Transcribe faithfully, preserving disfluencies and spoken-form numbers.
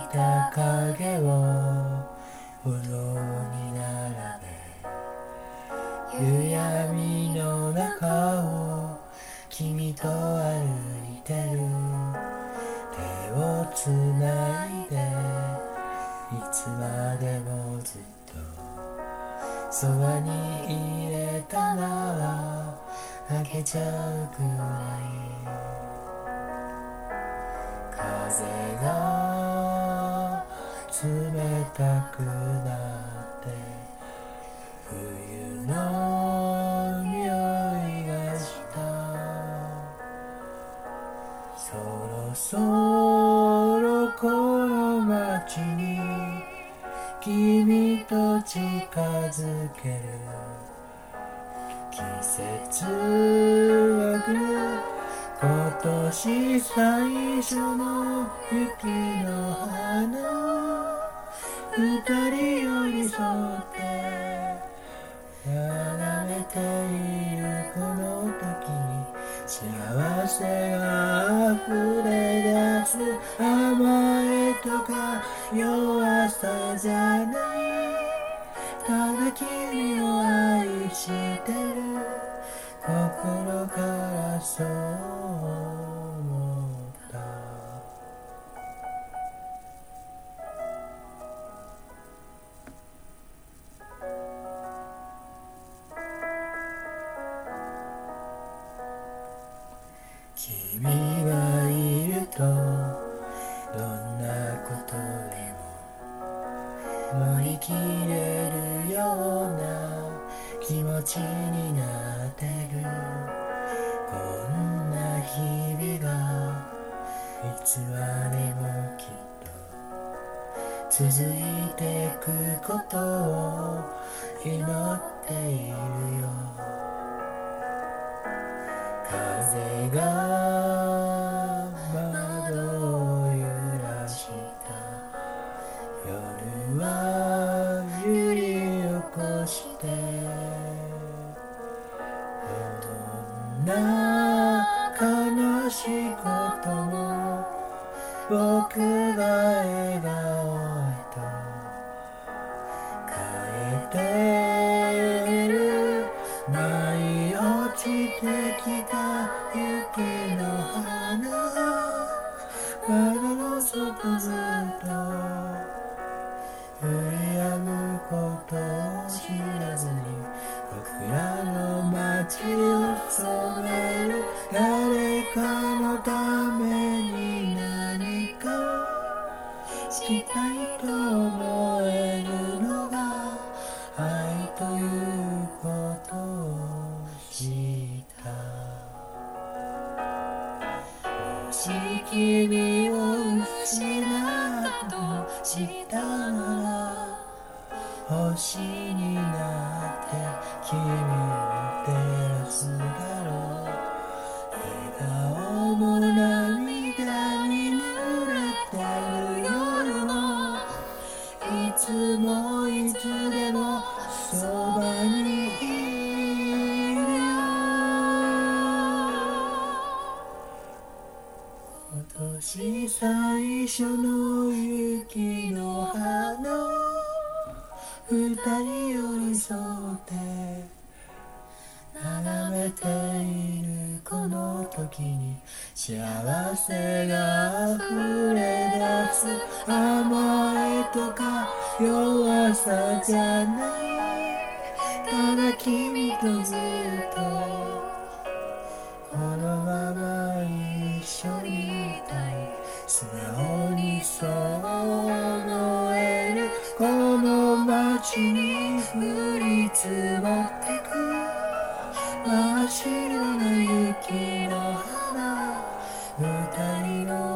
た影をお堂に並べ、夕闇の中を君と歩いてる。手をつないでいつまでもずっとそばに入れたなら泣けちゃうくらい。風が冷たくなって冬の匂いがした。そろそろこの街に君と近づける。季節は来る。今年最初の雪の花、二人寄り添って眺めているこの時に幸せが溢れ出す。甘えとか弱さじゃない、ただ君を愛してる。心からそう思った。君がいるとどんなことでも乗り切れるような気持ちになってる。こんな日々がいつまでもきっと続いてくことを祈っているよ。風が窓を揺らした夜は揺り起こして、どんな悲しいことも僕が笑顔へと変えてる。舞い落ちてきた雪の花、窓の外ずっと降り止むことを知らずに、僕らの街を染める。誰かのために何かをしたいと思えるのが愛ということを知った。もし君を失ったとしたなら、星になって君を照らすだろう。笑顔も涙に濡れてる夜もいつもいつでもそばにいるよ。今年最初の雪の花、二人寄り添って眺めているこの時に幸せが溢れ出す。甘えとか弱さじゃない、ただ君とずっとこのまま一緒にいたい。素直にそう思える。この街に降り積もってく真っ白な雪の花、二人の